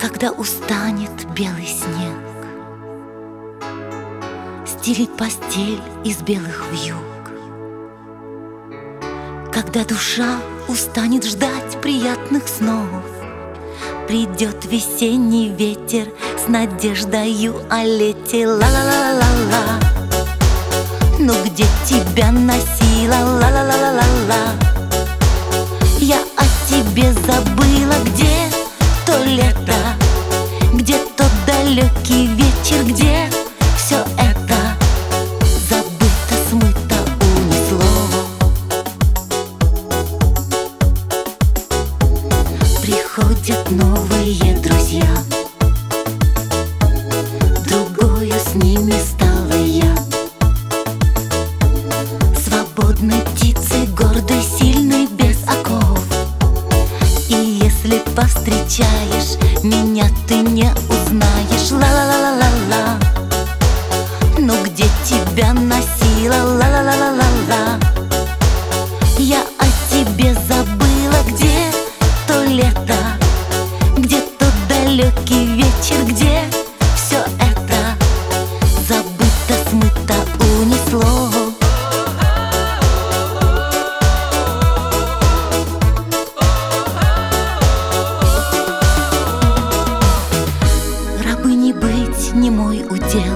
Когда устанет белый снег стелить постель из белых вьюг, когда душа устанет ждать приятных снов, придет весенний ветер с надеждою о лете. Ла-ла-ла-ла-ла. Ну где тебя носила? Ла-ла-ла-ла-ла. Я о тебе забыла. Где то лето? Где тот далекий вечер? Где все это забыто, смыто, унесло? Приходят новые друзья, другою с ними стала я. Свободной птицей, гордой, сильной, без оков. И если повстречаешь меня, ты не узнаешь. Ла-ла-ла-ла-ла. Ну где тебя носила? Ла-ла-ла-ла-ла. Я о тебе забыла. Где то лето? Где тот далекий вечер? Где все это забыто, смыто, унесло? Рабыней быть не мой удел.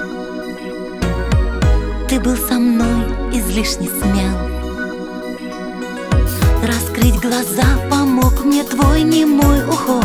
Ты был со мной излишне смел. Раскрыть глаза помог мне твой немой уход.